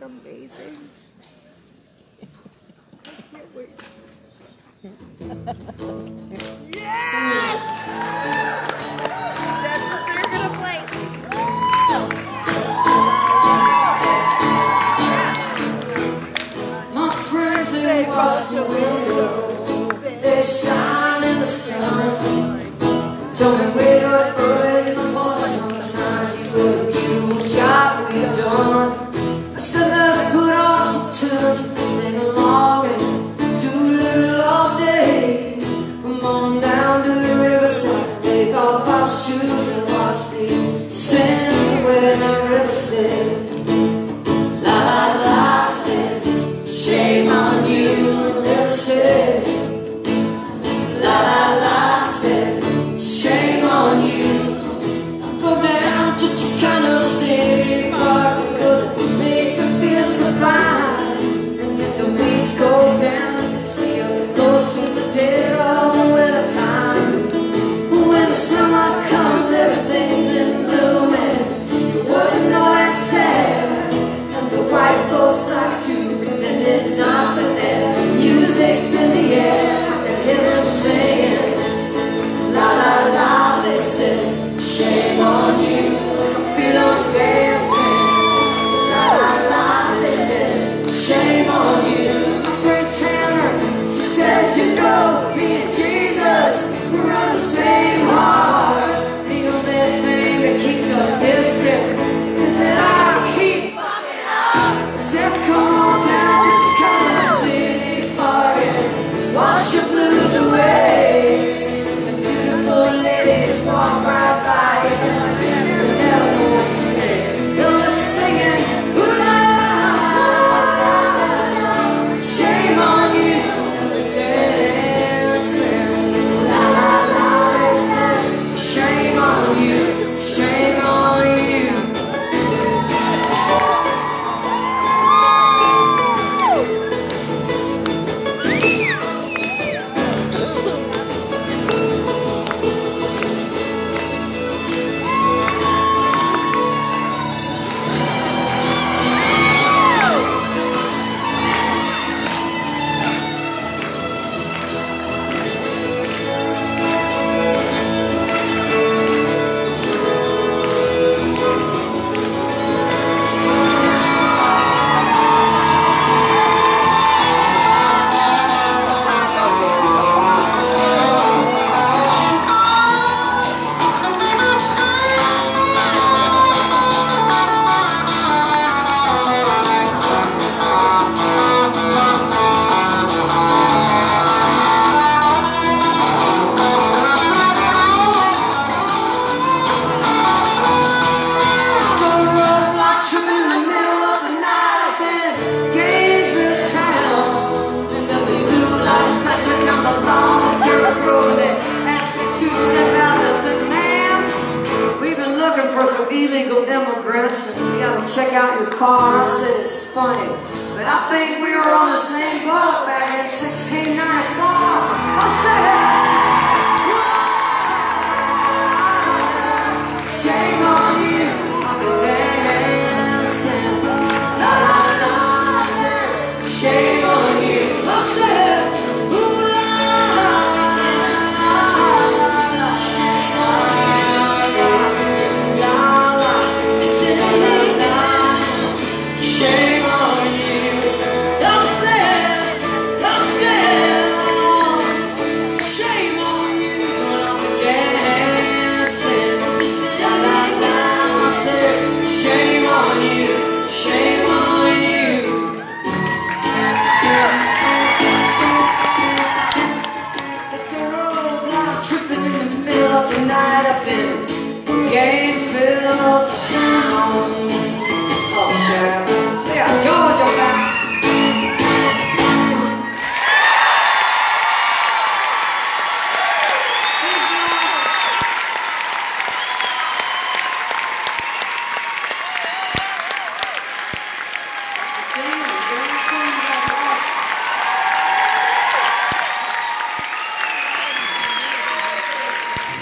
amazing. I can't wait. Yes! That's what they're gonna play. My friends, they watch the window, they shine in the sun. Tell me wake up early in the morning, sometimes you do a beautiful job we've done. I said let's put on some tunes and sing along and do a little all day. Come on down to the riverside, take off our shoes and watch the sand away in that riverside. La la la, said, shame on you, never said. La la la, said, shame on you. Go down to Chicano City Park because it makes me feel so fine. And if the weeds go down, you can see a ghost in the dead of the winter time. When the summer comes, everything's in bloom and you wouldn't know it's there. And the white folks like to pretend it's not, but their music's in the air. I can hear them singing. La la la, they said, shame on you, feel them dancing. La la la, they said, shame on you. My friend Chandler, she says, you know, me and Jesus, we run the same heart. The only thing that keeps us distant is that I keep fucking up. I said, come on down to the Chicano City Park and wash your blues away. Ladies walk right by you and you never know what to say. They're just singing, ooh la la, shame on you. Dancing, la la la, they say, shame on you, shame on you. For some illegal immigrants and we gotta check out your car. I said it's funny, but I think we were on the same boat back in 1694. I said, shame on